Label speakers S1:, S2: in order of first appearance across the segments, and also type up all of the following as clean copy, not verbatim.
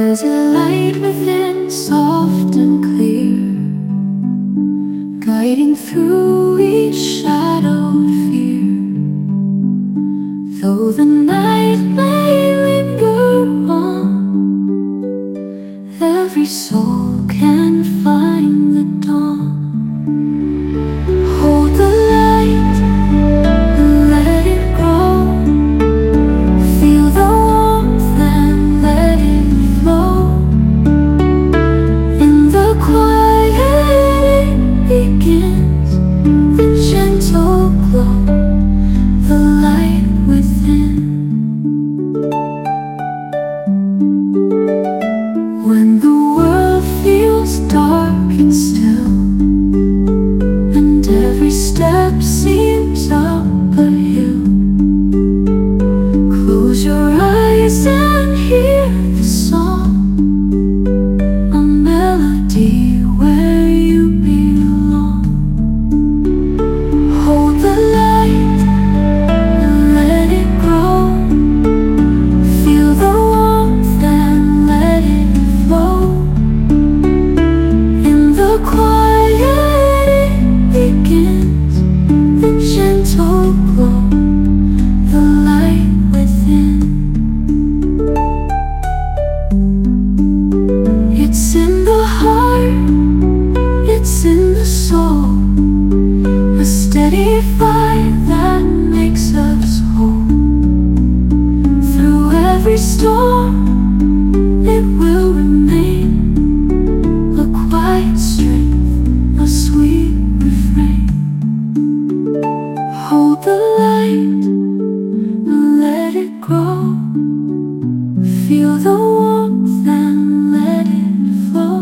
S1: There's a light within, soft and clear, guiding through each shadow of fear. Though the night may linger on, every soul can find the dawn. Hold the light and let it grow. Feel the warmth and let it flow. In the quiet it begins, the gentle glow, the light within. When the world feels dark and still, and every step seems up a hill, close your eyes and hear the song, a melody where you belong. Hold the light and let it grow. Feel the warmth and let it flow. In the quiet it begins, the gentle glow, the light within. It's in the heart, it's in the soul, a steady fire that makes us whole. Through every storm it will remain, a quiet strength, a sweet refrain. Hold the light and let it grow. Feel the warmth and let it flow.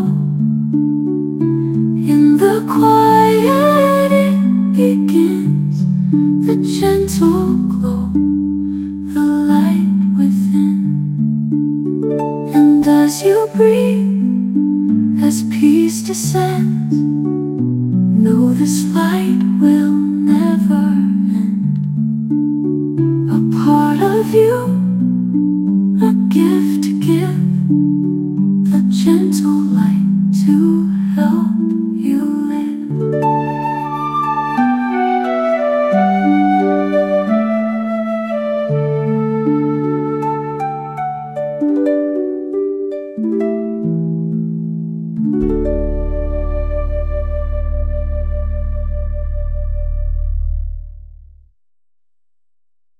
S1: In the quiet it begins, the gentle glow, the light within. And as you breathe, as peace descends, know this light will never end. A part of you